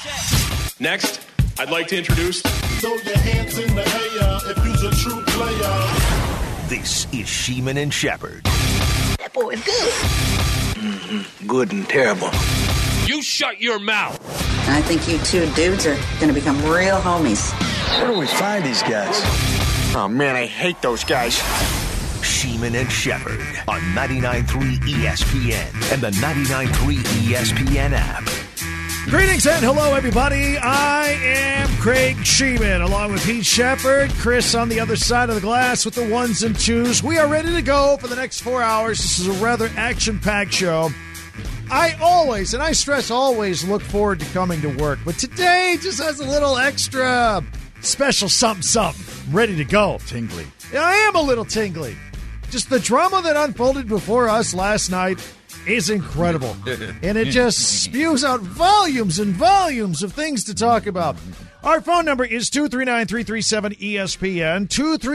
Next, I'd like to introduce... Throw your hands in the air if you's a true player. This is Sheeman and Shepard. That boy is good. Mm-hmm. Good and terrible. You shut your mouth. I think you two dudes are going to become real homies. Where do we find these guys? Oh, man, I hate those guys. Sheeman and Shepard on 99.3 ESPN and the 99.3 ESPN app. Greetings and hello, everybody. I am Craig Sheeman, along with Pete Shepard, Chris on the other side of the glass with the ones and twos. We are ready to go for the next 4 hours. This is a rather action-packed show. I always, and I stress always, look forward to coming to work. But today just has a little extra special something. I'm ready to go. Tingly. Yeah, I am a little tingly. Just the drama that unfolded before us last night is incredible. And it just spews out volumes and volumes of things to talk about. Our phone number is 239-337-ESPN,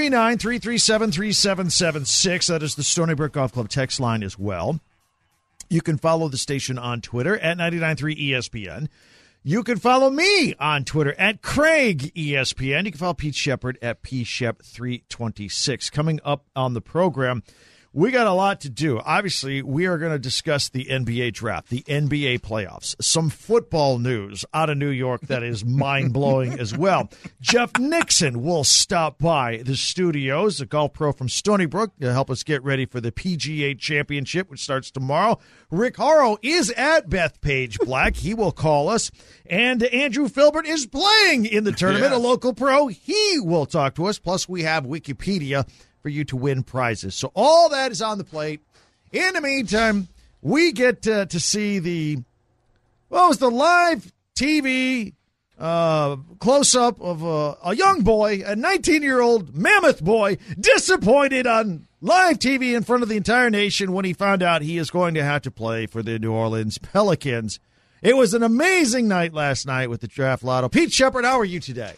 239-337-3776. That is the Stony Brook Golf Club text line as well. You can follow the station on Twitter at 99.3 ESPN. You can follow me on Twitter at Craig ESPN. You can follow Pete Shepard at PShep326. Coming up on the program, we got a lot to do. Obviously, we are going to discuss the NBA draft, the NBA playoffs, some football news out of New York that is mind-blowing as well. Jeff Nixon will stop by the studios, a golf pro from Stony Brook, to help us get ready for the PGA Championship, which starts tomorrow. Rick Horrow is at Bethpage Black. He will call us. And Andrew Filbert is playing in the tournament, a local pro. He will talk to us. Plus, we have Wikipedia for you to win prizes. So all that is on the plate. In the meantime, we get to see the live TV close-up of a young boy, a 19-year-old mammoth boy, disappointed on live TV in front of the entire nation when he found out he is going to have to play for the New Orleans Pelicans. It was an amazing night last night with the Draft Lotto. Pete Shepard, how are you today?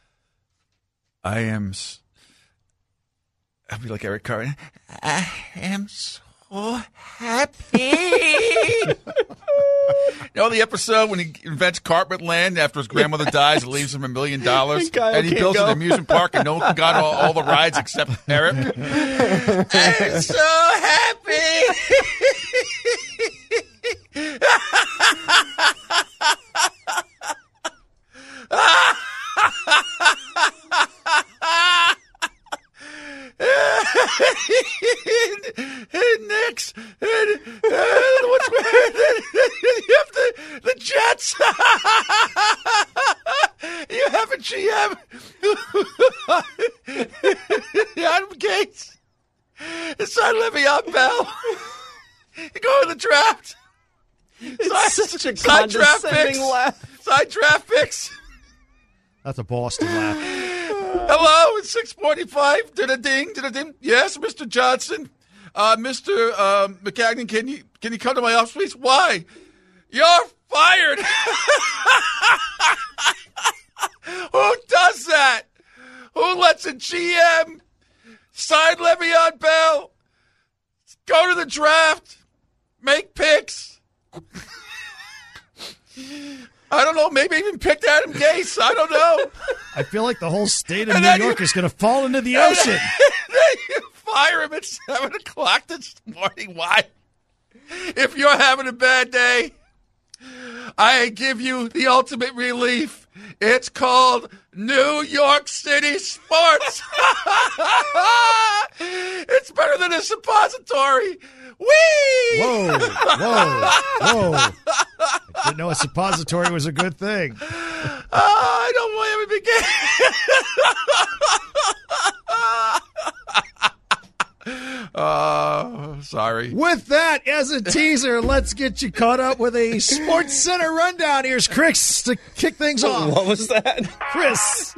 I'll be like Eric Carr. I am so happy. You know the episode when he invents carpet land after his grandmother dies and leaves him $1 million? And he builds an amusement park and no one got all the rides except Eric? I'm so happy. And next, what's you have the Jets. You have a GM. Adam Gates. Sign Le'Veon Bell. You go in the draft. Such a condescending laugh. Side draft picks. That's a Boston laugh. Hello, it's 6:45. Ding. Yes, Mr. Johnson. Mr. McCagnon, can you come to my office, please? Why? You're fired. Who does that? Who lets a GM sign Le'Veon Bell, go to the draft, make picks? I don't know. Maybe even picked Adam Gase. I don't know. I feel like the whole state of New York is going to fall into the ocean. Then you fire him at 7 o'clock this morning. Why? If you're having a bad day, I give you the ultimate relief. It's called New York City sports. It's better than a suppository. Whee! Whoa. I didn't know a suppository was a good thing. I don't want to begin. Sorry. With that as a teaser, let's get you caught up with a Sports Center rundown. Here's Chris to kick things off. What was that? Chris.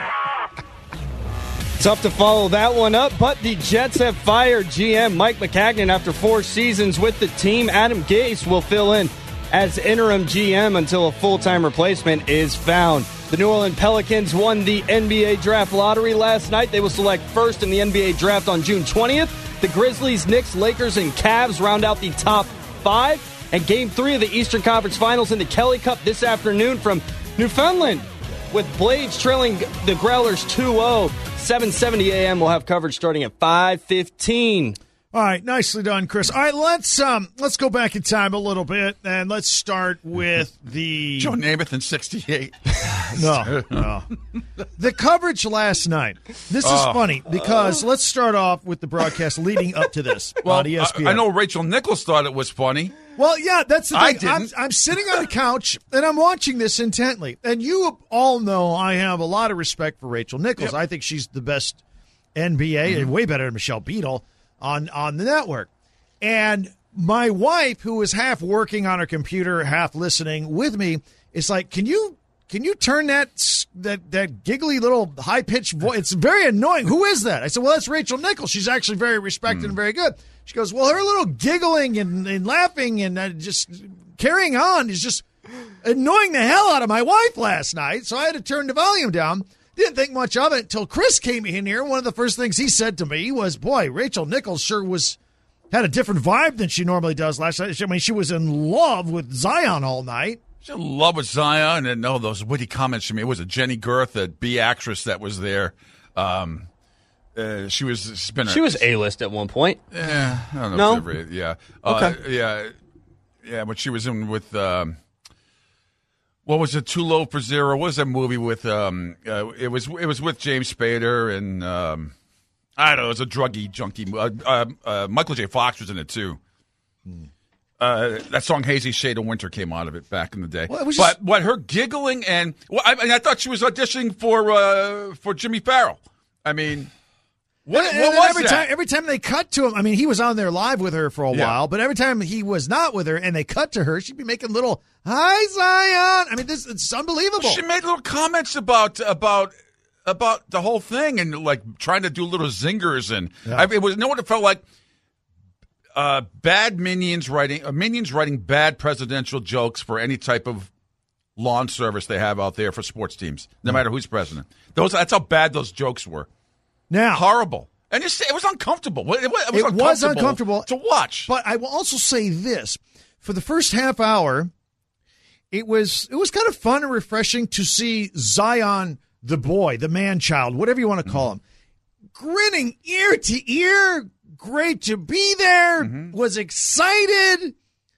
Tough to follow that one up, but the Jets have fired GM Mike McCagnon after 4 seasons with the team. Adam Gase will fill in as interim GM until a full-time replacement is found. The New Orleans Pelicans won the NBA Draft Lottery last night. They will select first in the NBA Draft on June 20th. The Grizzlies, Knicks, Lakers, and Cavs round out the top 5. And Game 3 of the Eastern Conference Finals in the Kelly Cup this afternoon from Newfoundland with Blades trailing the Growlers 2-0. 7:70 a.m. We'll have coverage starting at 5:15. All right, nicely done, Chris. All right, let's go back in time a little bit, and let's start with the Joe Namath in '68. No. The coverage last night. This is funny because let's start off with the broadcast leading up to this on ESPN. I know Rachel Nichols thought it was funny. Well, yeah, that's the thing. I didn't. I'm sitting on a couch, and I'm watching this intently. And you all know I have a lot of respect for Rachel Nichols. Yep. I think she's the best NBA and way better than Michelle Beadle on the network. And my wife, who is half working on her computer, half listening with me, is like, can you turn that giggly little high-pitched voice? It's very annoying. Who is that? I said, well, that's Rachel Nichols. She's actually very respected and very good. She goes, well, her little giggling and laughing and just carrying on is just annoying the hell out of my wife last night, so I had to turn the volume down. Didn't think much of it until Chris came in here. One of the first things he said to me was, boy, Rachel Nichols sure had a different vibe than she normally does last night. I mean, she was in love with Zion all night. She's in love with Zion, and those witty comments from me. It was a Jenny Girth, a B actress that was there. She was A-list at one point. Yeah, I don't know. No? Yeah. Okay. Yeah, but she was in with, what was it, Too Low for Zero? What was that movie with, it was with James Spader and, I don't know, it was a druggy, junkie. Michael J. Fox was in it, too. That song "Hazy Shade of Winter" came out of it back in the day. Well, but her giggling and I thought she was auditioning for Jimmy Farrell. I mean, what was that? Every time they cut to him, I mean, he was on there live with her for a while, but every time he was not with her and they cut to her, she'd be making little "Hi, Zion." I mean, it's unbelievable. She made little comments about the whole thing and like trying to do little zingers and it was what it felt like. Bad minions writing bad presidential jokes for any type of lawn service they have out there for sports teams, no matter who's president. That's how bad those jokes were. Now, horrible, and it was uncomfortable. It was uncomfortable to watch. But I will also say this: for the first half hour, it was kind of fun and refreshing to see Zion, the boy, the man-child, whatever you want to call him, grinning ear to ear. Great to be there, was excited,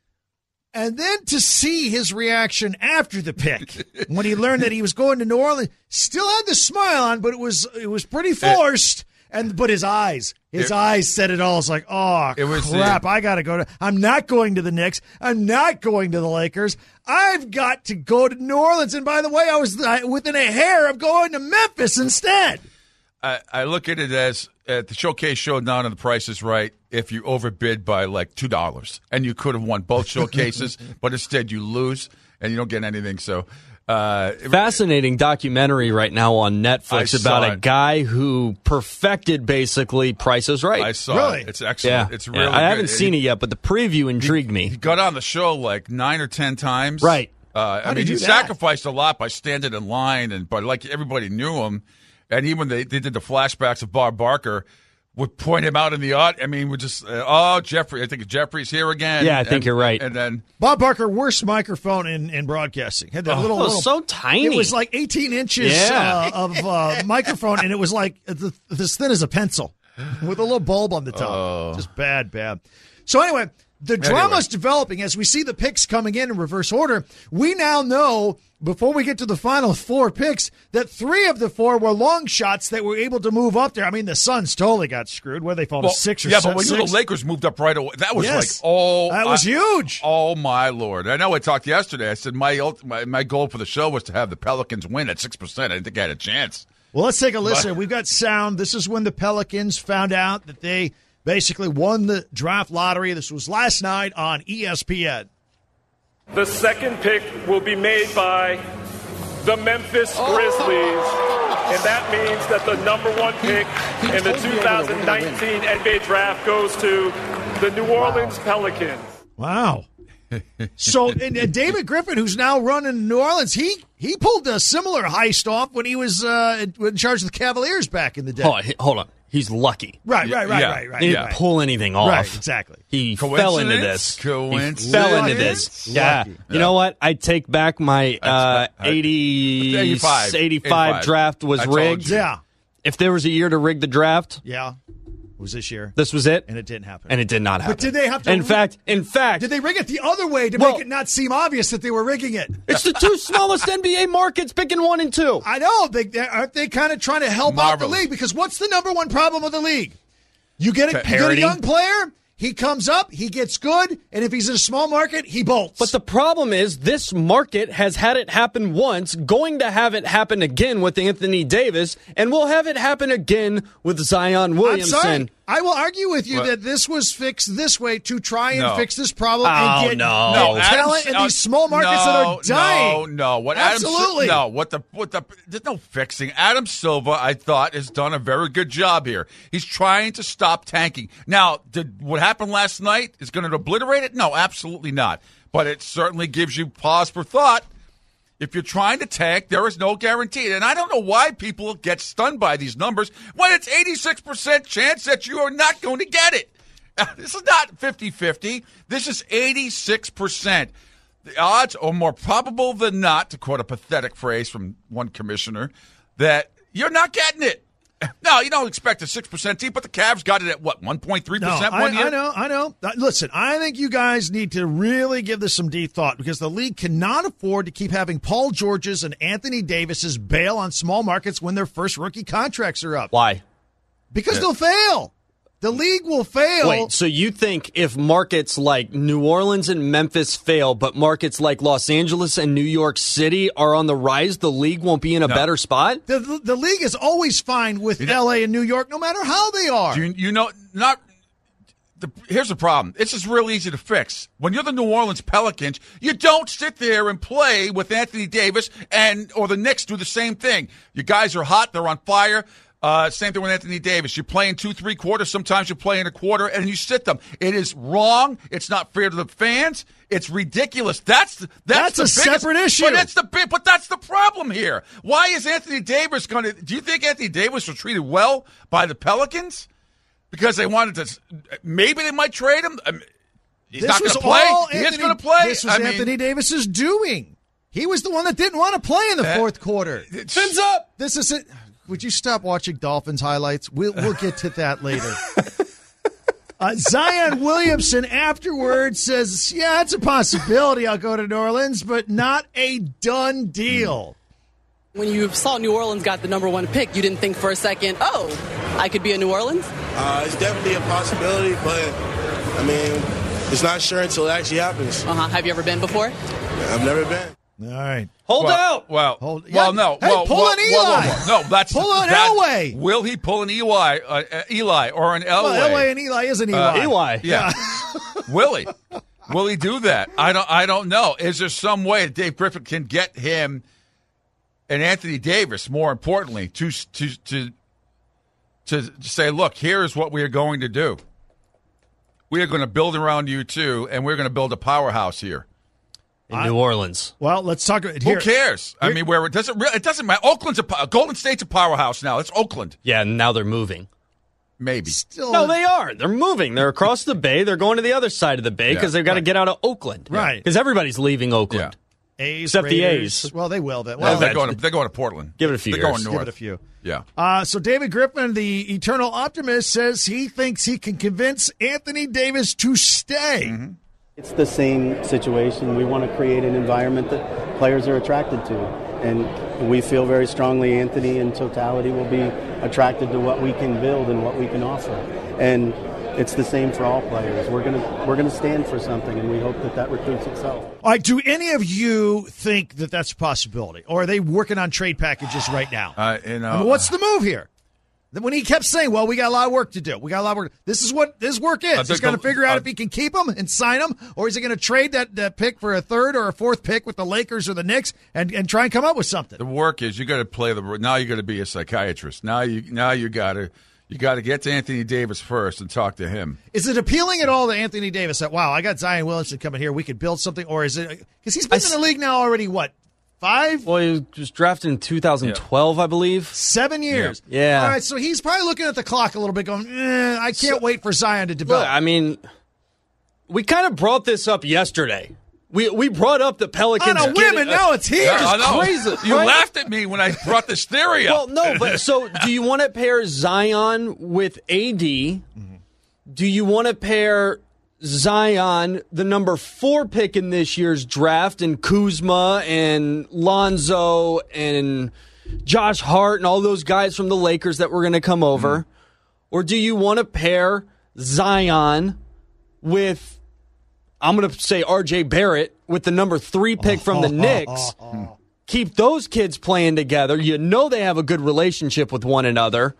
and then to see his reaction after the pick when he learned that he was going to New Orleans, still had the smile on, but it was pretty forced. But his eyes said it all. It's like, oh crap! I got to go to. I'm not going to the Knicks. I'm not going to the Lakers. I've got to go to New Orleans. And by the way, I was within a hair of going to Memphis instead. I look at it as the showcase showdown and The Price is Right. If you overbid by like $2, and you could have won both showcases, but instead you lose and you don't get anything. So, fascinating documentary right now on Netflix about a guy who perfected basically Price is Right. I saw it. It's excellent. Yeah. It's really. I haven't seen it yet, but the preview intrigued me. He got on the show like 9 or 10 times. Right. I mean, he sacrificed a lot by standing in line, but like everybody knew him. And even when they did the flashbacks of Bob Barker, would point him out in the art. I mean, we're just, Jeffrey. I think Jeffrey's here again. Yeah, I think you're right. And then Bob Barker, worst microphone in broadcasting. Had that little, so tiny. It was like 18 inches of microphone, and it was like as thin as a pencil with a little bulb on the top. Just bad. So anyway, the drama's developing as we see the picks coming in reverse order. We now know, before we get to the final 4 picks, that 3 of the 4 were long shots that were able to move up there. I mean, the Suns totally got screwed. Where they fall to 6 or 7. Yeah, but when the Lakers moved up right away, that was that was huge. Oh my Lord! I know I talked yesterday. I said my goal for the show was to have the Pelicans win at 6%. I didn't think I had a chance. Well, let's take a listen. We've got sound. This is when the Pelicans found out that they basically won the draft lottery. This was last night on ESPN. The second pick will be made by the Memphis Grizzlies, and that means that the number 1 pick in the 2019 NBA draft goes to the New Orleans Pelicans. Wow. So, and David Griffin, who's now running New Orleans, he pulled a similar heist off when he was in charge of the Cavaliers back in the day. Hold on. he's lucky. Right. He didn't pull anything off. Right, exactly. He fell into this. Coincidence? He fell into this. Yeah. You know what? I take back my 85 draft was rigged. Yeah. If there was a year to rig the draft, yeah, it was this year. This was it, and it didn't happen. And it did not happen. But did they have to? In fact, did they rig it the other way to make it not seem obvious that they were rigging it? It's the two smallest NBA markets picking 1 and 2. I know. Aren't they kind of trying to help out the league? Because what's the number one problem with the league? You get a young player. He comes up, he gets good, and if he's in a small market, he bolts. But the problem is this market has had it happen once, going to have it happen again with Anthony Davis, and we'll have it happen again with Zion Williamson. I'm sorry. I will argue with you that this was fixed this way to try and fix this problem and get talent in these small markets that are dying. Absolutely. There's no fixing. Adam Silver, I thought, has done a very good job here. He's trying to stop tanking. Now, what happened last night is going to obliterate it? No, absolutely not. But it certainly gives you pause for thought. If you're trying to tank, there is no guarantee. And I don't know why people get stunned by these numbers when it's 86% chance that you are not going to get it. This is not 50-50. This is 86%. The odds are more probable than not, to quote a pathetic phrase from one commissioner, that you're not getting it. No, you don't expect a 6% team, but the Cavs got it at, 1.3% one year? I know. Listen, I think you guys need to really give this some deep thought because the league cannot afford to keep having Paul George's and Anthony Davis's bail on small markets when their first rookie contracts are up. Why? Because they'll fail. The league will fail. Wait, so you think if markets like New Orleans and Memphis fail, but markets like Los Angeles and New York City are on the rise, the league won't be in a better spot? The league is always fine with L.A. and New York, no matter how they are. Here's the problem. This is real easy to fix. When you're the New Orleans Pelicans, you don't sit there and play with Anthony Davis or the Knicks do the same thing. You guys are hot. They're on fire. Same thing with Anthony Davis. You play in 2-3 quarters. Sometimes you play in a quarter, and you sit them. It is wrong. It's not fair to the fans. It's ridiculous. That's a separate issue. But that's the problem here. Why is Anthony Davis going to? Do you think Anthony Davis was treated well by the Pelicans because they wanted to? Maybe they might trade him. He's not going to play. He is going to play. This was Anthony Davis's doing. He was the one that didn't want to play in the fourth quarter. Fins up. This is it. Would you stop watching Dolphins highlights? We'll get to that later. Zion Williamson afterwards says, yeah, it's a possibility I'll go to New Orleans, but not a done deal. When you saw New Orleans got the number one pick, you didn't think for a second, I could be in New Orleans? It's definitely a possibility, but, it's not sure until it actually happens. Have you ever been before? I've never been. All right. Hold out. No. Pull an Eli. No, that's pull an Elway. Will he pull an Eli or an Elway? Well, Elway and Eli is an Eli. Eli. Yeah. Will he? Will he do that? I don't know. Is there some way that Dave Griffin can get him and Anthony Davis, more importantly, to say, look, here is what we are going to do. We are going to build around you two, and we're going to build a powerhouse here. In New Orleans. Well, let's talk about here. Who cares? Where it doesn't matter. Golden State's a powerhouse now. It's Oakland. Yeah, and now they're moving. Maybe. No, they are. They're moving. They're across the bay. They're going to the other side of the bay because they've got to get out of Oakland. Right. Because everybody's leaving Oakland. Yeah. A's, except Raiders. The A's. Well, they will. They're going to Portland. Give it a few years. They're going north. Give it a few. Yeah. So David Griffin, the eternal optimist, says he thinks he can convince Anthony Davis to stay. Mm-hmm. It's the same situation. We want to create an environment that players are attracted to. And we feel very strongly Anthony in totality will be attracted to what we can build and what we can offer. And it's the same for all players. We're gonna stand for something, and we hope that recruits itself. All right, do any of you think that that's a possibility? Or are they working on trade packages right now? What's the move here? When he kept saying, well, we got a lot of work to do. This is what this work is. He's going to figure out if he can keep him and sign him, or is he going to trade that pick for a third or a fourth pick with the Lakers or the Knicks and try and come up with something? The work is you got to play now you got to be a psychiatrist. Now you got to get to Anthony Davis first and talk to him. Is it appealing at all to Anthony Davis that, wow, I got Zion Williamson coming here, we could build something, or is it because he's been in the league now already, what, 5? Well, he was drafted in 2012, I believe. 7 years. Yeah. All right, so he's probably looking at the clock a little bit going, I can't wait for Zion to develop. Look, I mean, we kind of brought this up yesterday. We brought up the Pelicans. On a whim, and now it's here. It's crazy. You right? laughed at me when I brought this theory up. Well, no, but so do you want to pair Zion with AD? Mm-hmm. Do you want to pair Zion, the number 4 pick in this year's draft, and Kuzma and Lonzo and Josh Hart and all those guys from the Lakers that were going to come over? Mm-hmm. Or do you want to pair Zion with, I'm going to say RJ Barrett with the number 3 pick from the Knicks? Keep those kids playing together. You know they have a good relationship with one another.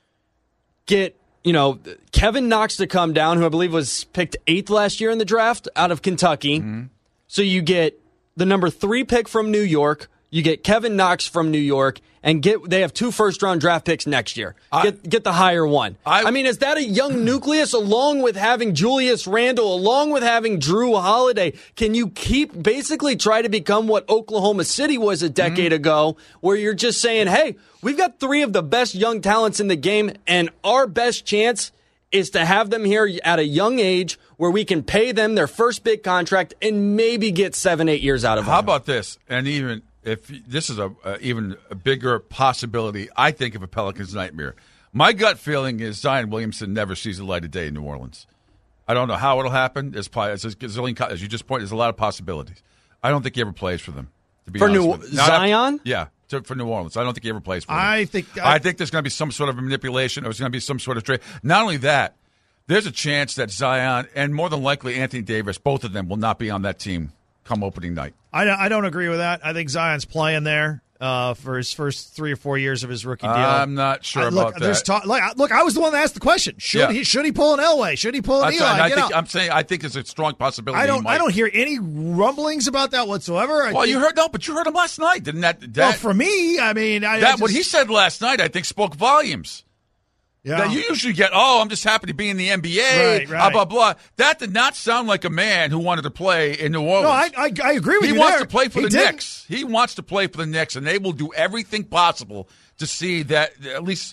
Get, Kevin Knox to come down, who I believe was picked 8th last year in the draft out of Kentucky. Mm-hmm. So you get the number 3 pick from New York. You get Kevin Knox from New York, and they have 2 first-round draft picks next year. Get the higher one. I mean, is that a young nucleus along with having Julius Randle, along with having Drew Holiday? Can you basically try to become what Oklahoma City was a decade ago, where you're just saying, hey, we've got 3 of the best young talents in the game, and our best chance is to have them here at a young age where we can pay them their first big contract and maybe get 7-8 years out of them. How about this? And even if this is even a bigger possibility, I think of a Pelicans nightmare. My gut feeling is Zion Williamson never sees the light of day in New Orleans. I don't know how it'll happen. As you just pointed, there's a lot of possibilities. I don't think he ever plays for them. To be honest with you. Zion? For New Orleans. I don't think he ever plays for them. I think there's going to be some sort of manipulation. There's going to be some sort of trade. Not only that, there's a chance that Zion and more than likely Anthony Davis, both of them, will not be on that team come opening night. I don't agree with that. I think Zion's playing there for his first 3 or 4 years of his rookie deal. I'm not sure about that. There's look, I was the one that asked the question. Should he pull an Elway? Should he pull an Eli? I think it's a strong possibility. I don't hear any rumblings about that whatsoever. You heard him last night, didn't that? Well, for me, I mean, what he said last night, I think spoke volumes. Yeah. That you usually get, I'm just happy to be in the NBA, blah, blah, blah. That did not sound like a man who wanted to play in New Orleans. No, I agree with you. He wants to play for the Knicks. He wants to play for the Knicks, and they will do everything possible to see that at least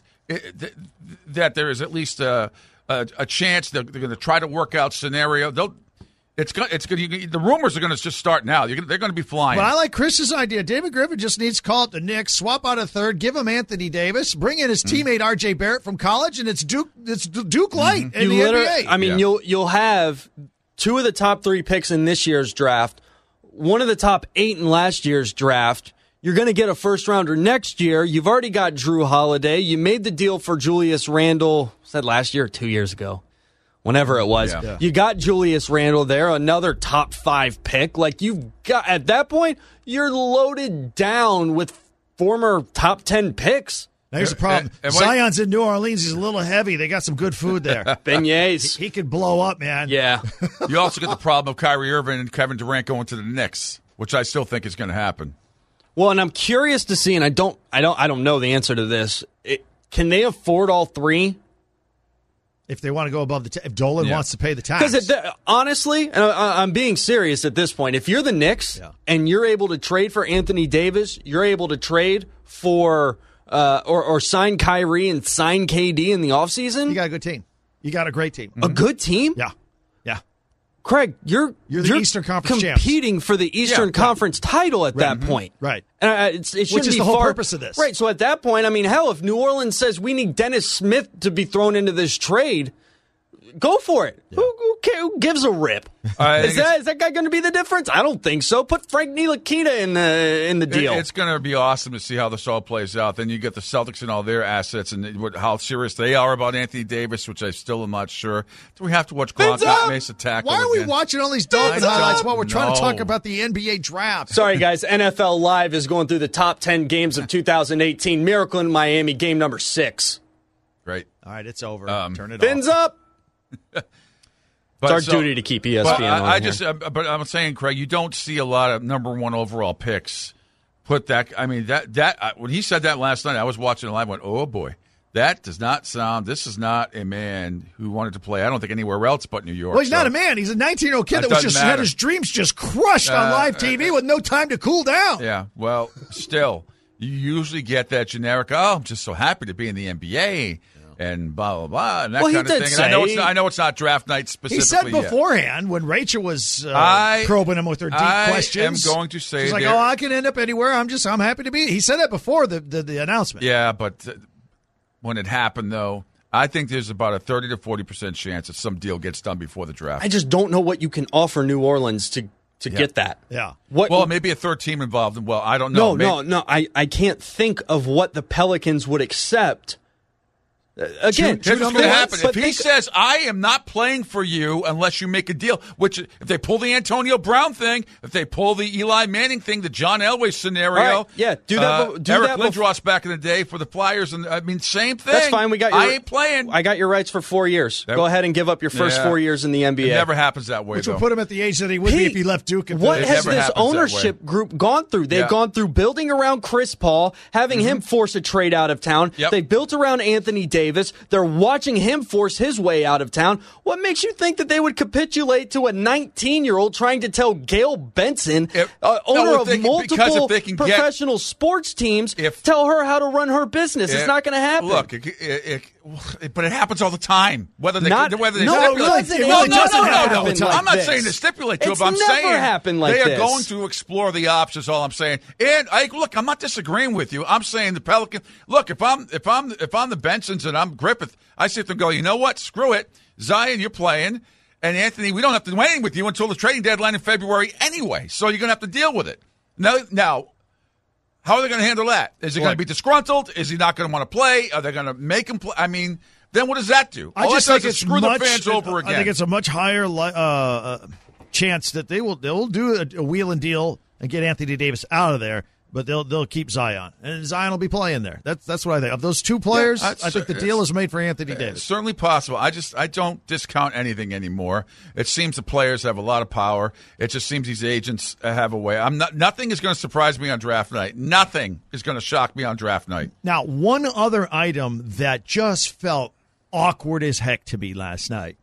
that there is at least a chance they're going to try to work out scenario. The rumors are going to just start now. They're going to be flying. But I like Chris's idea. David Griffin just needs to call up the Knicks, swap out a third, give him Anthony Davis, bring in his teammate R.J. Barrett from college, and it's Duke Light in the NBA. I mean, you'll have 2 of the top 3 picks in this year's draft, 1 of the top 8 in last year's draft. You're going to get a first-rounder next year. You've already got Drew Holiday. You made the deal for Julius Randle, was that last year or 2 years ago? Whenever it was. Yeah. You got Julius Randle there, another top 5 pick. Like, you've got, at that point, you're loaded down with former top 10 picks. Now, here's the problem. Zion's in New Orleans. He's a little heavy. They got some good food there. Beignets. He could blow up, man. Yeah. You also get the problem of Kyrie Irving and Kevin Durant going to the Knicks, which I still think is going to happen. Well, and I'm curious to see, and I don't know the answer to this. Can they afford all 3? If they want to go above if Dolan wants to pay the tax. Because honestly, and I'm being serious at this point, if you're the Knicks and you're able to trade for Anthony Davis, you're able to trade for or sign Kyrie and sign KD in the offseason. You got a good team. You got a great team. A good team? Yeah. Craig, you're the Eastern Conference competing champs. for the Eastern Conference title at that point. Right. It shouldn't Which is be the whole purpose of this. Right, so at that point, I mean, hell, if New Orleans says we need Dennis Smith to be thrown into this trade, go for it. Yeah. Who gives a rip? Is that guy going to be the difference? I don't think so. Put Frank Ntilikina in the deal. It's going to be awesome to see how this all plays out. Then you get the Celtics and all their assets and how serious they are about Anthony Davis, which I still am not sure. Do we have to watch Mesa tackle? Why are we watching all these Dolphin highlights while we're trying to talk about the NBA draft? Sorry, guys. NFL Live is going through the top 10 games of 2018. Miracle in Miami, game number 6. Great. All right, it's over. Turn it Fins off. Up. It's our duty to keep ESPN. But I'm saying, Craig, you don't see a lot of number 1 overall picks. Put that. I mean, that when he said that last night, I was watching it live. Went, oh boy, That does not sound. This is not a man who wanted to play. I don't think anywhere else but New York. Well, he's not a man. He's a 19-year-old kid that was just had his dreams just crushed on live TV with no time to cool down. Yeah. Well, still, you usually get that generic. Oh, I'm just so happy to be in the NBA. And blah, blah, blah, and that kind of thing. And I know it's not draft night specifically. He said beforehand when Rachel was probing him with her deep questions. I am going to say she's like, I can end up anywhere. I'm happy to be. He said that before the announcement. Yeah, but when it happened, though, I think there's about a 30 to 40% chance that some deal gets done before the draft. I just don't know what you can offer New Orleans to get that. Yeah. Well, maybe a third team involved. Well, I don't know. No. I can't think of what the Pelicans would accept. Again, here's what's going to happen. If he says, I am not playing for you unless you make a deal, which if they pull the Antonio Brown thing, if they pull the Eli Manning thing, the John Elway scenario. Right, yeah, do that. Eric Lindros back in the day for the Flyers. And I mean, same thing. That's fine. I ain't playing. I got your rights for 4 years. Go ahead and give up your first 4 years in the NBA. It never happens that way, which would put him at the age that he would be if he left Duke. What has this ownership group gone through? They've gone through building around Chris Paul, having him force a trade out of town. Yep. They built around Anthony Davis. They're watching him force his way out of town. What makes you think that they would capitulate to a 19-year-old trying to tell Gail Benson, owner of multiple professional sports teams, tell her how to run her business? It's not going to happen. Look, but it happens all the time. Whether they stipulate. No. I'm not saying to stipulate to it, but I'm saying they are going to explore the options. All I'm saying. And look, I'm not disagreeing with you. I'm saying the Pelicans. Look, if I'm the Bensons and I'm Griffith, I sit there and go, you know what? Screw it. Zion, you're playing. And Anthony, we don't have to do anything with you until the trading deadline in February anyway. So you're going to have to deal with it. Now, how are they going to handle that? Is he going to be disgruntled? Is he not going to want to play? Are they going to make him play? I mean, then what does that do? I just think it's screw the fans over again. I think it's a much higher chance that they'll do a wheel and deal and get Anthony Davis out of there. But they'll keep Zion, and Zion will be playing there. That's what I think. Of those two players, I think the deal is made for Anthony Davis. Certainly possible. I don't discount anything anymore. It seems the players have a lot of power. It just seems these agents have a way. Nothing is going to surprise me on draft night. Nothing is going to shock me on draft night. Now, one other item that just felt awkward as heck to me last night.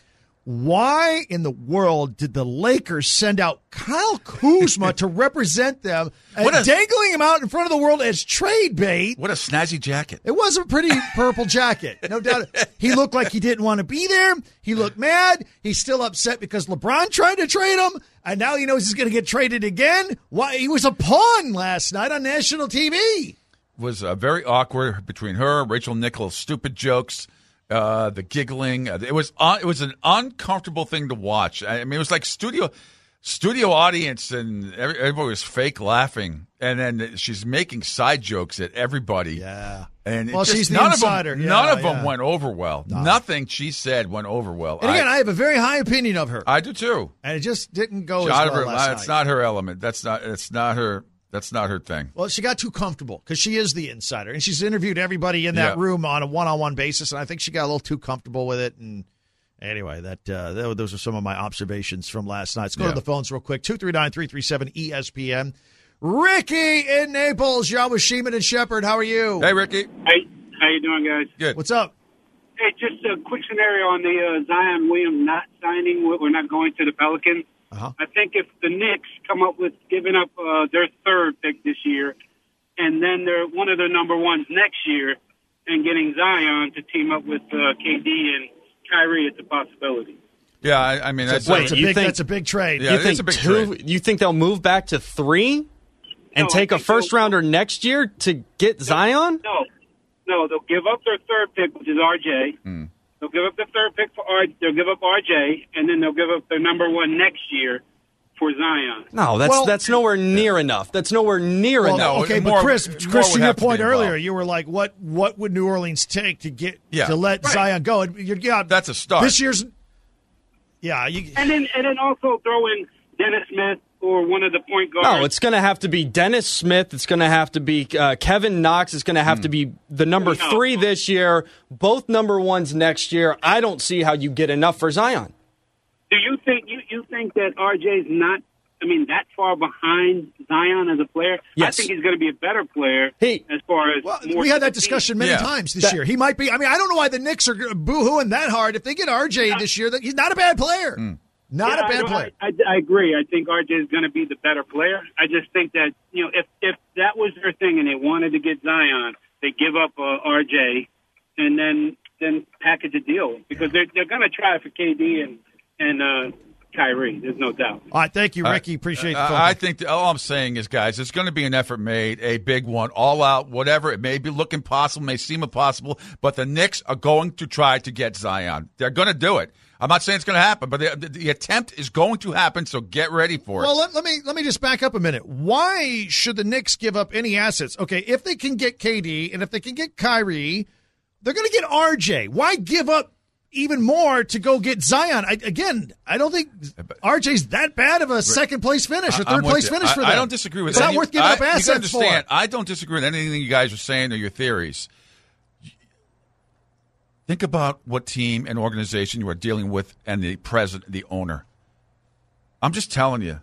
Why in the world did the Lakers send out Kyle Kuzma to represent them and dangling him out in front of the world as trade bait? What a snazzy jacket. It was a pretty purple jacket, no doubt. He looked like he didn't want to be there. He looked mad. He's still upset because LeBron tried to trade him, and now he knows he's going to get traded again. Why? He was a pawn last night on national TV. It was very awkward between her, Rachel Nichols' stupid jokes. The giggling, it was an uncomfortable thing to watch. I mean, it was like studio audience, and everybody was fake laughing, and then she's making side jokes at everybody. Yeah, and she's the insider. None of them went over well. No. Nothing she said went over well. And again, I have a very high opinion of her. I do too, and it just didn't go as well last night. It's not her element. It's not her. That's not her thing. Well, she got too comfortable because she is the insider, and she's interviewed everybody in that room on a one-on-one basis, and I think she got a little too comfortable with it. And anyway, those are some of my observations from last night. Let's go to the phones real quick. 239-337-ESPN. Ricky in Naples. You're with Sheeman and Shepard. How are you? Hey, Ricky. Hey, how you doing, guys? Good. What's up? Hey, just a quick scenario on the Zion Williams not signing. We're not going to the Pelicans. I think if the Knicks come up with giving up their third pick this year, and then they're one of their number ones next year, and getting Zion to team up with KD and Kyrie, it's a possibility. Yeah, I mean, that's a big trade. Yeah, it's a big trade. You think they'll move back to 3 and take a first rounder next year to get Zion? No, they'll give up their third pick, which is RJ. They'll give up the third pick for they'll give up RJ, and then they'll give up their number one next year for Zion. No, that's nowhere near enough. That's nowhere near enough. Okay, but Chris, to your point earlier, you were like, what would New Orleans take to get to let Zion go? And that's a start. This year's and then also throw in Dennis Smith or one of the point guards. No, it's going to have to be Dennis Smith. It's going to have to be Kevin Knox. It's going to have to be the number 3 this year, both number ones next year. I don't see how you get enough for Zion. Do you think you think that RJ's not that far behind Zion as a player. Yes. I think he's going to be a better player as far as more. We had that discussion many times this year. He might be. I don't know why the Knicks are boo-hooing that hard. If they get RJ this year, he's not a bad player. Not a bad player. I agree. I think RJ is going to be the better player. I just think that, if that was their thing and they wanted to get Zion, they give up RJ and then package a deal because they're going to try for KD and Kyrie. There's no doubt. All right, thank you, Ricky. Appreciate the phone call. I think all I'm saying is, guys, it's going to be an effort made, a big one, all out, whatever. It may be look impossible, may seem impossible, but the Knicks are going to try to get Zion. They're going to do it. I'm not saying it's going to happen, but the attempt is going to happen, so get ready for it. Well, let me just back up a minute. Why should the Knicks give up any assets? Okay, if they can get KD and if they can get Kyrie, they're going to get RJ. Why give up even more to go get Zion? I don't think RJ's that bad of a second-place finish or third-place finish for them. I don't disagree with that. It's not worth giving up assets you understand, for. I don't disagree with anything you guys are saying or your theories. Think about what team and organization you are dealing with and the president, the owner. I'm just telling you.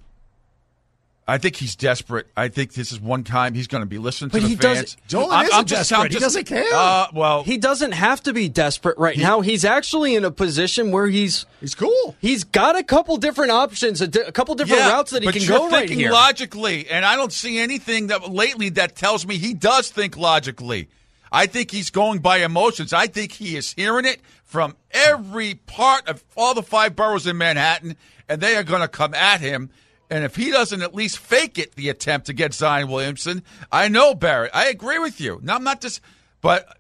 I think he's desperate. I think this is one time he's going to be listening to the fans. Dolan isn't desperate. He doesn't care. Well, he doesn't have to be desperate right now. He's actually in a position where he's cool. He's got a couple different options, a couple different routes that he can go right here. But you're thinking logically, and I don't see anything lately that tells me he does think logically. I think he's going by emotions. I think he is hearing it from every part of all the 5 boroughs in Manhattan, and they are going to come at him. And if he doesn't at least fake it, the attempt to get Zion Williamson, I know, Barrett. I agree with you. No, I'm not just – but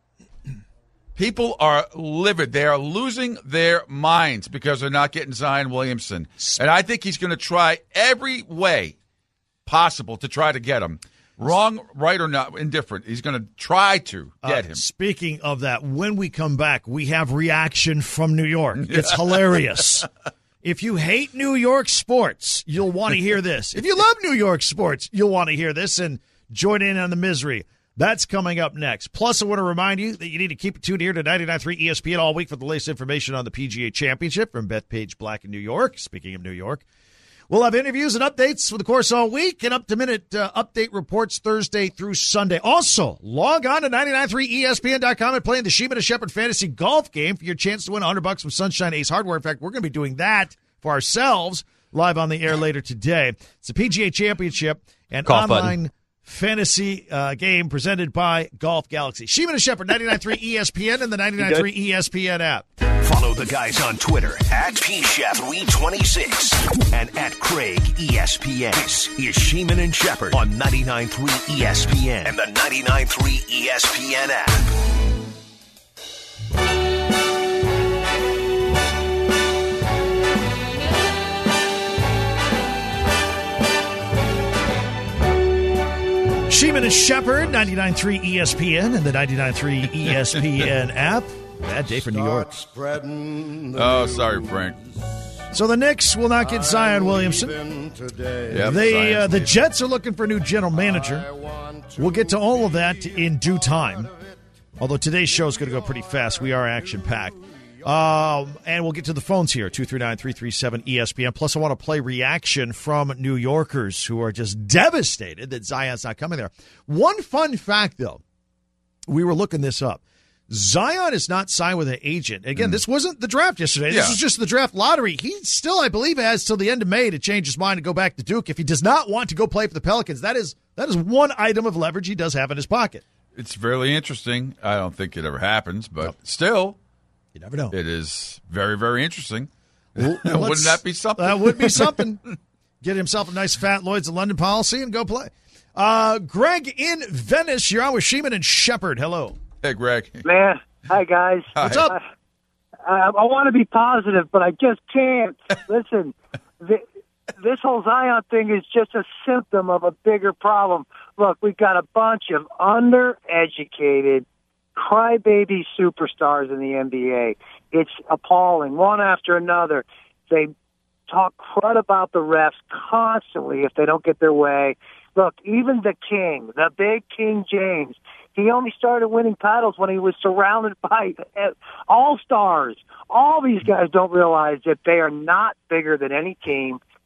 people are livid. They are losing their minds because they're not getting Zion Williamson. And I think he's going to try every way possible to try to get him. Wrong, right, or not, indifferent. He's going to try to get him. Speaking of that, when we come back, we have reaction from New York. It's hilarious. If you hate New York sports, you'll want to hear this. If you love New York sports, you'll want to hear this and join in on the misery. That's coming up next. Plus, I want to remind you that you need to keep it tuned here to 99.3 ESPN all week for the latest information on the PGA Championship from Bethpage Black in New York. Speaking of New York. We'll have interviews and updates for the course all week and up-to-minute update reports Thursday through Sunday. Also, log on to 993ESPN.com and play in the Sheeman and Shepherd Fantasy Golf Game for your chance to win $100 from Sunshine Ace Hardware. In fact, we're going to be doing that for ourselves live on the air later today. It's the PGA Championship and Golf online fantasy game presented by Golf Galaxy. Sheeman and Shepherd, 99.3 ESPN and the 99.3 ESPN app. Follow the guys on Twitter at PShep326 and at Craig ESPN. This is Sheeman and Shepherd on 99.3 ESPN and the 99.3 ESPN app. Sheeman and Shepherd, 99.3 ESPN and the 99.3 ESPN app. Bad day for New York. Oh, sorry, Frank. So the Knicks will not get Zion Williamson. The Jets are looking for a new general manager. We'll get to all of that in due time. Although today's show is going to go pretty fast. We are action-packed. And we'll get to the phones here, 239-337-ESPN. Plus, I want to play reaction from New Yorkers who are just devastated that Zion's not coming there. One fun fact, though, we were looking this up. Zion is not signed with an agent. Again, this wasn't the draft yesterday. This was just the draft lottery. He still, I believe, has till the end of May to change his mind and go back to Duke. If he does not want to go play for the Pelicans, that is one item of leverage he does have in his pocket. It's really interesting. I don't think it ever happens, but still, you never know. It is very, very interesting. Wouldn't that be something? That would be something. Get himself a nice fat Lloyd's of London policy and go play. Greg in Venice, you're on with Sheeman and Shepherd. Hello. Hey, Greg. Man, hi, guys. Hi. What's up? I want to be positive, but I just can't. Listen, this whole Zion thing is just a symptom of a bigger problem. Look, we've got a bunch of undereducated, crybaby superstars in the NBA. It's appalling, one after another. They talk crud about the refs constantly if they don't get their way. Look, even the king, the big King James, he only started winning titles when he was surrounded by all-stars. All these guys don't realize that they are not bigger than any team.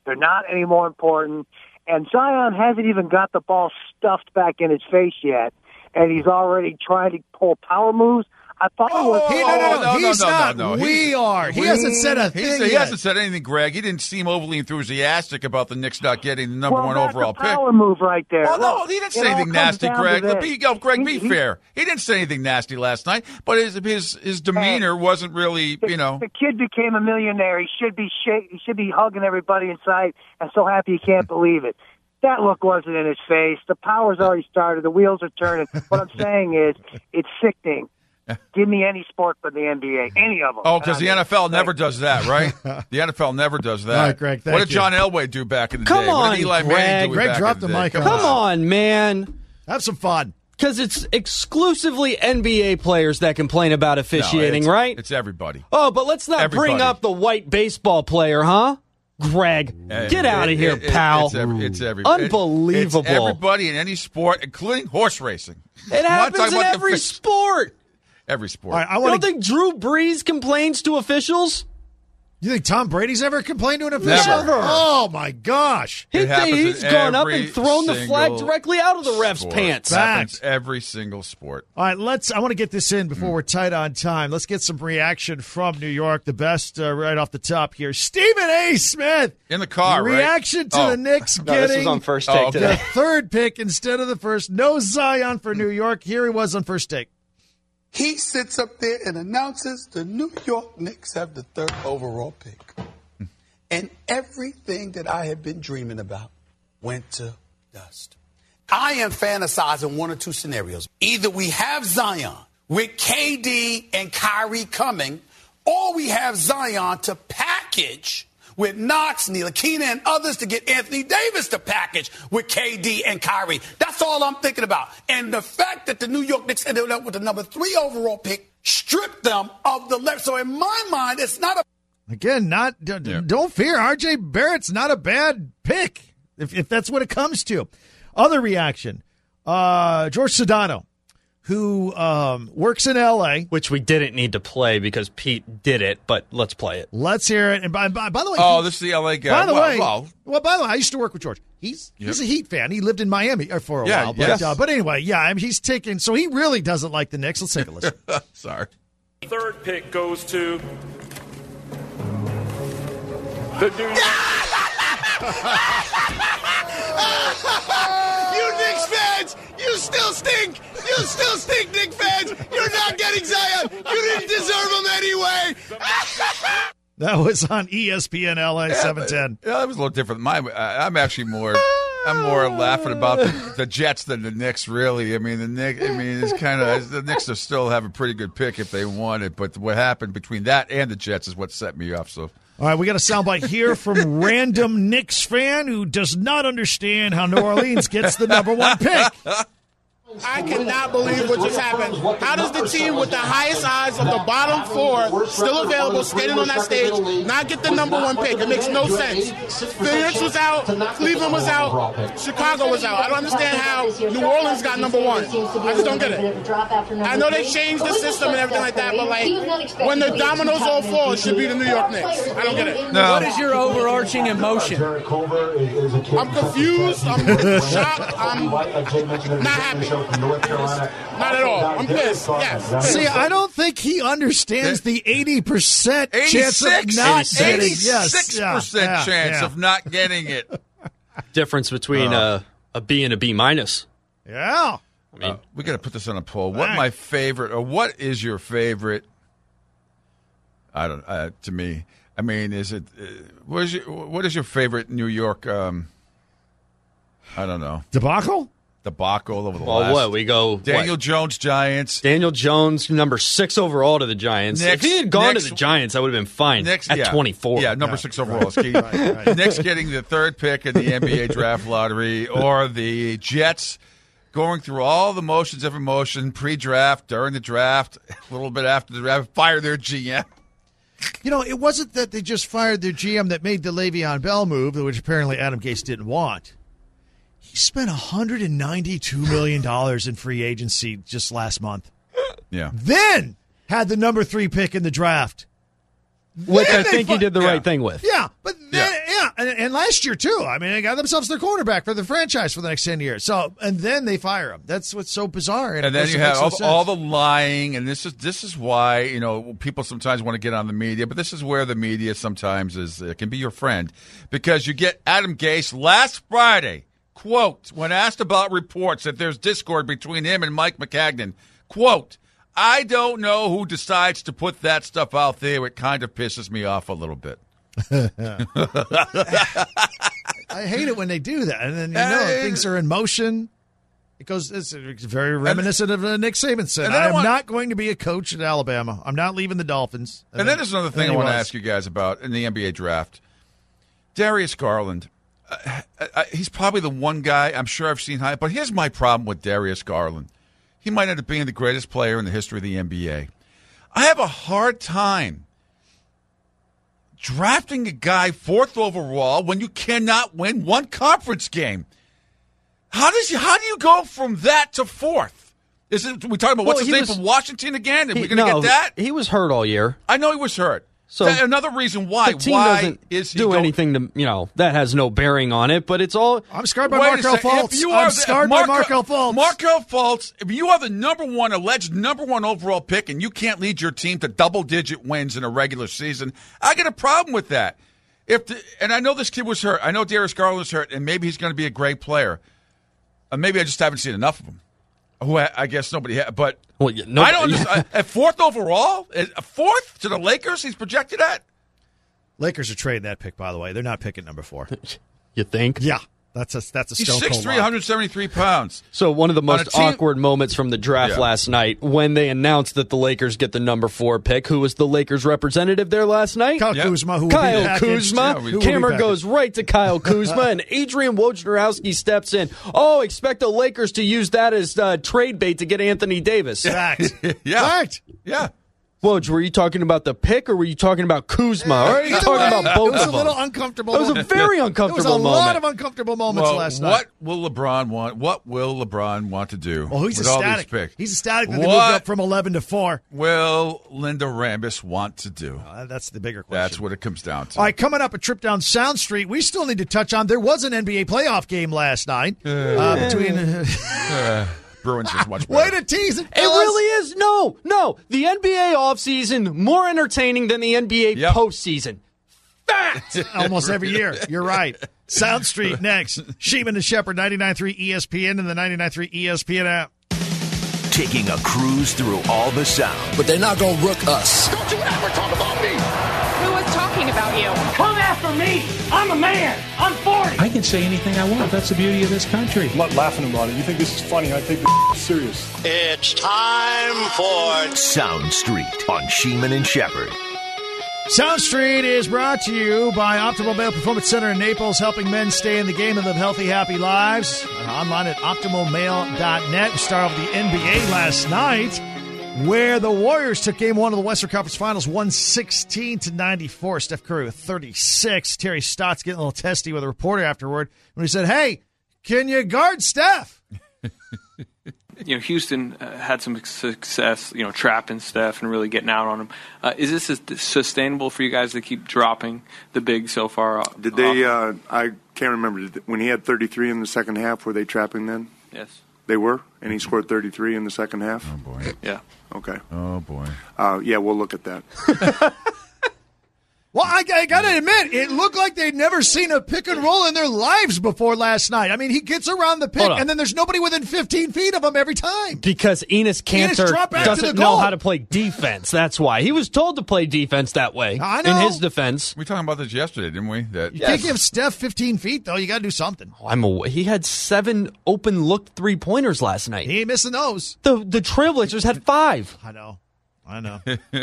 They're not any more important. And Zion hasn't even got the ball stuffed back in his face yet, and he's already trying to pull power moves. I thought He's not. We are. He hasn't said a thing He yet. hasn't said anything, Greg. He didn't seem overly enthusiastic about the Knicks not getting the number one overall pick. Power move right there. Well, no, Look, he didn't say anything nasty, Greg. Greg, be fair. He didn't say anything nasty last night, but his demeanor wasn't really, The kid became a millionaire. He should be hugging everybody inside and so happy he can't believe it. That look wasn't in his face. The power's already started. The wheels are turning. What I'm saying is, it's sickening. Give me any sport but the NBA, any of them. Oh, because the NFL never does that, right? The NFL never does that. All right, Greg, thank what did you. John Elway do back in the Come day? on, What did Eli Manning do Greg, back drop in the day? mic. Come on, man. Have some fun. Because it's exclusively NBA players that complain about officiating, No, right? It's everybody. Oh, but let's not bring up the white baseball player, huh? Greg, get out of here, pal. It's everybody. Unbelievable. It's everybody in any sport, including horse racing. It happens in every sport. Every sport. All right, You don't think Drew Brees complains to officials? You think Tom Brady's ever complained to an official? Never. Oh, my gosh. He's gone up and thrown the flag directly out of the ref's sport. pants. Happens every single sport. All right, I want to get this in before we're tight on time. Let's get some reaction from New York. The best right off the top here. Stephen A. Smith. In the car, right? Reaction to the Knicks getting this was on First Take today. the third pick instead of the first. No Zion for New York. Here he was on First Take. He sits up there and announces the New York Knicks have the third overall pick. And everything that I had been dreaming about went to dust. I am fantasizing one or two scenarios. Either we have Zion with KD and Kyrie coming, or we have Zion to package with Knox, Ntilikina, and others to get Anthony Davis to package with KD and Kyrie. That's all I'm thinking about. And the fact that the New York Knicks ended up with the number 3 overall pick stripped them of the left. So in my mind, it's not a... Again, don't fear. R.J. Barrett's not a bad pick, if that's what it comes to. Other reaction, George Sedano, who works in L.A. Which we didn't need to play because Pete did it, but let's play it. Let's hear it. And by the way... Oh, this is the L.A. guy. By the way, I used to work with George. He's a Heat fan. He lived in Miami for a while. But anyway, he's taking... So he really doesn't like the Knicks. Let's take a listen. Sorry. Third pick goes to the New York... You Knicks fans, you still stink. You still stink, Knicks fans. You're not getting Zion. You didn't deserve him anyway. That was on ESPN LA 710. Yeah, that was a little different. I'm actually more laughing about the Jets than the Knicks. Really, I mean it's kind of the Knicks still have a pretty good pick if they want it, but what happened between that and the Jets is what set me off. So. All right, we got a soundbite here from random Knicks fan who does not understand how New Orleans gets the number 1 pick. I cannot believe what just happened. How does the team with the highest odds of the bottom 4 still available, skating on that stage, not get the number 1 pick? It makes no sense. Phoenix was out, Cleveland was out, Chicago was out. I don't understand how New Orleans got number 1. I just don't get it. I know they changed the system and everything like that, but when the dominoes all fall, it should be the New York Knicks. I don't get it. No. What is your overarching emotion? I'm confused. I'm shocked. I'm not happy. Not at all. I'm pissed. Yes. See, I don't think he understands the 80% chance of not getting 86% chance of not getting it. Difference between a B and a B minus. Yeah. I mean, we got to put this on a poll. What is your favorite? I don't. To me, I mean, is it? What is your favorite New York? I don't know. Debacle over the last. What we go? Daniel Jones Giants. Daniel Jones, number 6 overall to the Giants. If he had gone to the Giants, I would have been fine at 24. Yeah, number 6 overall. Right. Knicks getting the 3rd pick in the NBA draft lottery, or the Jets going through all the motions of emotion, pre-draft, during the draft, a little bit after the draft, fire their GM. You know, it wasn't that they just fired their GM that made the Le'Veon Bell move, which apparently Adam Gase didn't want. He spent $192 million in free agency just last month. Yeah. Then had the number 3 pick in the draft. Which I think he did the right thing with. Yeah, but then, and last year, too. I mean, they got themselves their quarterback for the franchise for the next 10 years. So, and then they fire him. That's what's so bizarre. And then you have all the lying, and this is why, you know, people sometimes want to get on the media, but this is where the media sometimes can be your friend, because you get Adam Gase last Friday, quote, when asked about reports that there's discord between him and Mike Maccagnan, quote, I don't know who decides to put that stuff out there. It kind of pisses me off a little bit. I hate it when they do that, and then things are in motion. It's very reminiscent of Nick Saban said. I am not going to be a coach at Alabama. I'm not leaving the Dolphins. And then there's another thing I want to ask you guys about in the NBA draft. Darius Garland. He's probably the one guy I'm sure I've seen high, but here's my problem with Darius Garland. He might end up being the greatest player in the history of the NBA. I have a hard time drafting a guy 4th overall when you cannot win one conference game. How do you go from that to 4th? We talking about what's his name from Washington again? Are we going to get that? He was hurt all year. I know he was hurt. So another reason why. The team doesn't do anything to, that has no bearing on it, but it's all. I'm scarred by Markelle Fultz. I'm scarred by Markelle Fultz. Markelle Fultz, if you are the alleged number one overall pick, and you can't lead your team to double-digit wins in a regular season, I get a problem with that. And I know this kid was hurt. I know Darius Garland was hurt, and maybe he's going to be a great player. Maybe I just haven't seen enough of him. Who I guess nobody had, but I don't understand. At 4th overall, 4th to the Lakers, he's projected at. Lakers are trading that pick, by the way. They're not picking number 4. You think? Yeah, that's a stone he's cold 6'3", 173 pounds. So one of the most awkward moments from the draft last night when they announced that the Lakers get the number 4 pick. Who was the Lakers representative there last night? Kyle Kuzma. Kyle Kuzma. Camera goes right to Kyle Kuzma, and Adrian Wojnarowski steps in. Oh, expect the Lakers to use that as trade bait to get Anthony Davis. Fact. Fact. Yeah. Woj, were you talking about the pick, or were you talking about Kuzma? Or are you talking about both of them? It was a little uncomfortable. It was a very uncomfortable moment. There was a lot of uncomfortable moments last night. What will LeBron want to do? Well, he's with ecstatic. All these picks? He's ecstatic that they moved up from 11 to 4. Will Linda Rambis want to do? That's the bigger question. That's what it comes down to. All right, coming up, a trip down Sound Street. We still need to touch on. There was an NBA playoff game last night between. Bruins is much better. Way to tease it, fellas. It really is. No. The NBA offseason, more entertaining than the NBA postseason. Fact! Almost every year. You're right. Sound Street next. Sheeman and Shepherd, 99.3 ESPN and the 99.3 ESPN app. Taking a cruise through all the sound. But they're not going to rook us. Don't you ever talk about me. Who was talking about you? Come after me. I'm a man. I'm 40. I can say anything I want. That's the beauty of this country. I'm not laughing about it. You think this is funny. I take this serious. It's time for Sound Street on Sheeman and Shepherd. Sound Street is brought to you by Optimal Male Performance Center in Naples, helping men stay in the game and live healthy, happy lives. Online at optimalmale.net. We start off with the NBA last night, where the Warriors took Game 1 of the Western Conference Finals, 116-94. Steph Curry with 36. Terry Stotts getting a little testy with a reporter afterward when he said, "Hey, can you guard Steph?" Houston had some success, trapping Steph and really getting out on him. Is this sustainable for you guys to keep dropping the big so far? Did they? I can't remember. When he had 33 in the second half, were they trapping then? Yes. They were, and he scored 33 in the second half. Oh boy. Yeah. Okay. Oh boy. Yeah, we'll look at that. Well, I got to admit, it looked like they'd never seen a pick and roll in their lives before last night. I mean, he gets around the pick, and then there's nobody within 15 feet of him every time. Because Enes Kanter doesn't know how to play defense. That's why. He was told to play defense that way. I know. In his defense. We talked about this yesterday, didn't we? You can't give Steph 15 feet, though. You got to do something. He had 7 open look three-pointers last night. He ain't missing those. The Trailblazers had 5. I know.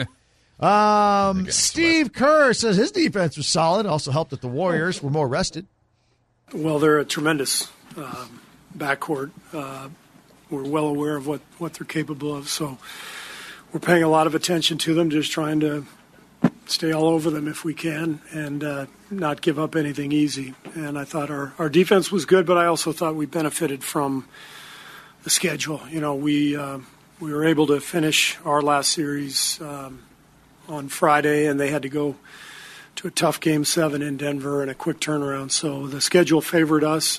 Steve Kerr says his defense was solid. Also helped that the Warriors were more rested. Well, they're a tremendous backcourt. We're well aware of what they're capable of, so we're paying a lot of attention to them, just trying to stay all over them if we can and not give up anything easy. And I thought our defense was good, but I also thought we benefited from the schedule. We were able to finish our last series on Friday, and they had to go to a tough Game 7 in Denver and a quick turnaround. So the schedule favored us,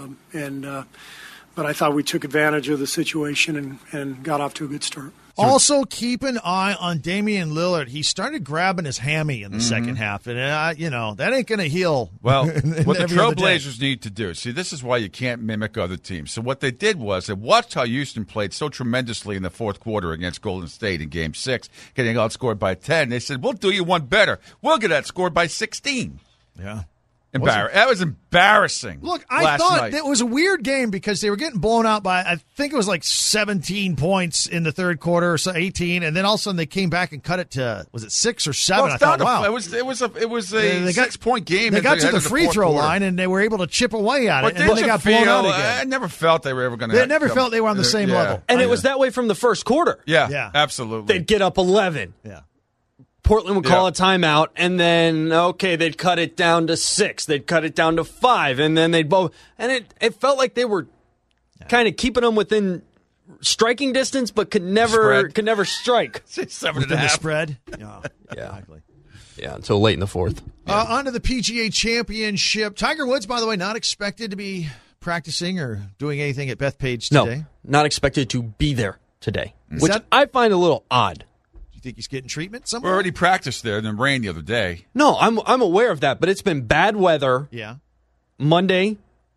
but I thought we took advantage of the situation and got off to a good start. Also, keep an eye on Damian Lillard. He started grabbing his hammy in the second half, and that ain't going to heal. Well, what the Trailblazers need to do, see, this is why you can't mimic other teams. So what they did was they watched how Houston played so tremendously in the fourth quarter against Golden State in Game 6, getting outscored by 10. They said, we'll do you one better. We'll get outscored by 16. Yeah. That was embarrassing. Look, I thought it was a weird game because they were getting blown out by, I think it was like 17 points in the third quarter or so, 18, and then all of a sudden they came back and cut it to, was it 6 or 7? Well, I thought, wow. It was a 6-point game. They got to the free throw line and they were able to chip away at it, and then they got blown out again. I never felt they were ever going to. They never felt they were on the same level, and it was that way from the first quarter. Yeah, absolutely. They'd get up 11. Yeah. Portland would call a timeout, and then, they'd cut it down to 6. They'd cut it down to 5, and then they'd both. And it felt like they were kind of keeping them within striking distance, but could never strike. 7.5. The spread. Yeah, exactly. Yeah, until late in the fourth. On to the PGA Championship. Tiger Woods, by the way, not expected to be practicing or doing anything at Bethpage today. No, not expected to be there today, which I find a little odd. Think he's getting treatment somewhere? We already practiced there in the rain the other day. No, I'm aware of that, but it's been bad weather. Yeah. Monday,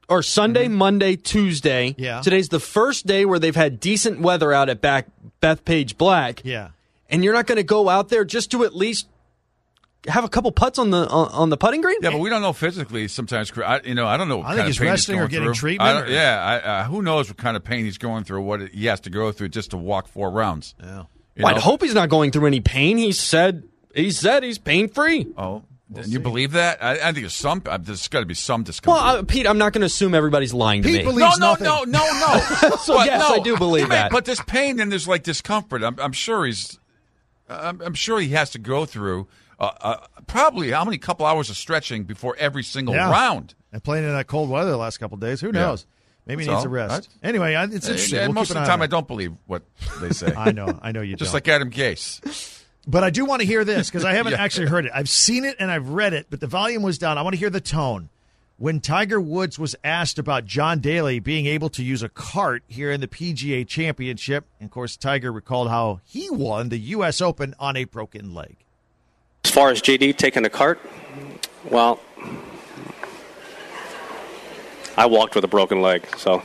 Monday, Tuesday. Yeah. Today's the first day where they've had decent weather out at Bethpage Black. Yeah. And you're not going to go out there just to at least have a couple putts on the putting green? Yeah, but we don't know physically sometimes. I don't know what I think he's resting or getting treatment. Who knows what kind of pain he's going through, what he has to go through just to walk 4 rounds. Yeah. I'd hope he's not going through any pain. He said he's pain-free. Oh, you believe that? I think there's got to be some discomfort. Well, Pete, I'm not going to assume everybody's lying to me. Believes no. So yes, I do believe that. But there's pain and there's like discomfort. I'm sure he has to go through probably how many couple hours of stretching before every single round. And playing in that cold weather the last couple of days. Who knows? Yeah. Maybe he needs a rest. Right? Anyway, it's interesting. And most of the time, I don't believe what they say. I know you Just don't. like Adam Gase. But I do want to hear this because I haven't actually heard it. I've seen it and I've read it, but the volume was down. I want to hear the tone. When Tiger Woods was asked about John Daly being able to use a cart here in the PGA Championship, and of course, Tiger recalled how he won the U.S. Open on a broken leg. As far as JD taking the cart, well, I walked with a broken leg, so.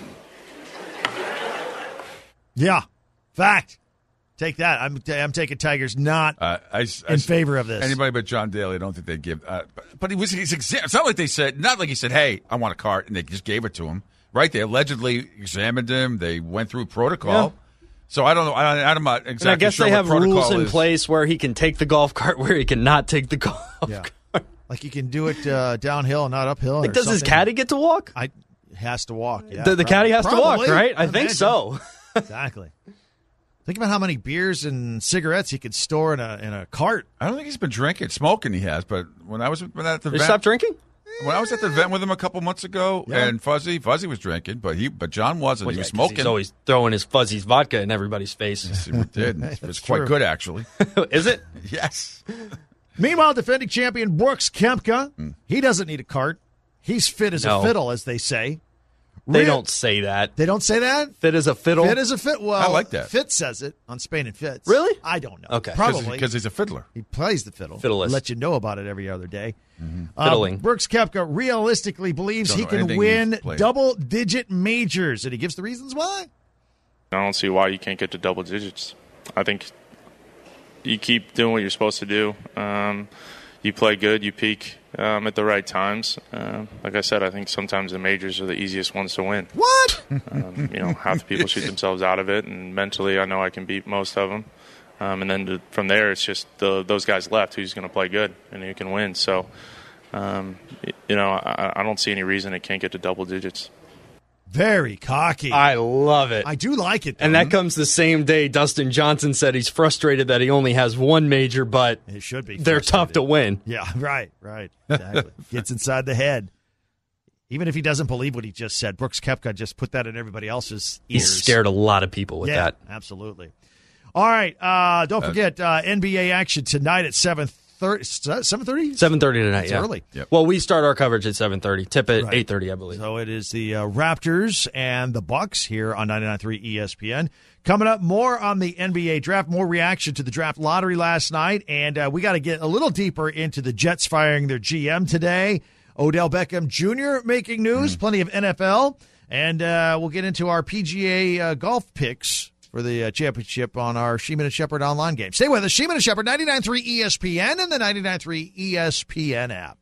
Yeah, fact. Take that. I'm taking Tiger's not in favor of this. Anybody but John Daly, I don't think they'd give. But it's not like they said, not like he said, hey, I want a cart, and they just gave it to him. Right? They allegedly examined him. They went through protocol. Yeah. So I don't know. I'm not exactly and I guess sure they what have protocol rules in is. place where he can take the golf cart, where he cannot take the golf cart. Like he can do it downhill and not uphill. Like, does his caddy get to walk? Has to walk. Yeah, the caddy has to walk, right? I think so. Exactly. Think about how many beers and cigarettes he could store in a cart. I don't think he's been smoking. He has, but when I was at the event, stopped drinking. When I was at the event with him a couple months ago, and Fuzzy was drinking, but John wasn't. Well, he was smoking. He's always throwing his Fuzzy's vodka in everybody's face. Yes, he did. It was quite good, actually. Is it? Yes. Meanwhile, defending champion Brooks Koepka, he doesn't need a cart. He's fit as a fiddle, as they say. They don't say that. They don't say that? Fit as a fiddle? Fit as a fit. Well, I like that. Fit says it on Spain and Fitz. Really? I don't know. Okay. Probably. Because he's a fiddler. He plays the fiddle. Fiddleist. He'll let you know about it every other day. Mm-hmm. Fiddling. Brooks Koepka realistically believes he can win double-digit majors, and he gives the reasons why. I don't see why you can't get to double digits. I think you keep doing what you're supposed to do. You play good, you peak at the right times. Like I said, I think sometimes the majors are the easiest ones to win. What? Half the people shoot themselves out of it, and mentally I know I can beat most of them. And then from there, it's just those guys left who's going to play good and who can win. So, I don't see any reason it can't get to double digits. Very cocky. I love it. I do like it, though. And that comes the same day Dustin Johnson said he's frustrated that he only has one major, but it should be. They're tough to win. Yeah, right. Exactly. Gets inside the head. Even if he doesn't believe what he just said, Brooks Koepka just put that in everybody else's ears. He's scared a lot of people with that. Absolutely. All right, don't forget NBA action tonight at 7:30. 7:30? 7:30 tonight, It's yeah. early. Well, we start our coverage at 7:30. Tip at Right. 8:30, I believe. So it is the Raptors and the Bucks here on 99.3 ESPN. Coming up, more on the NBA draft, more reaction to the draft lottery last night, and we got to get a little deeper into the Jets firing their GM today. Odell Beckham Jr. making news, plenty of NFL, and we'll get into our PGA golf picks for the championship on our Sheeman and Shepherd online game. Stay with us. Sheeman and Shepherd, 99.3 ESPN and the 99.3 ESPN app.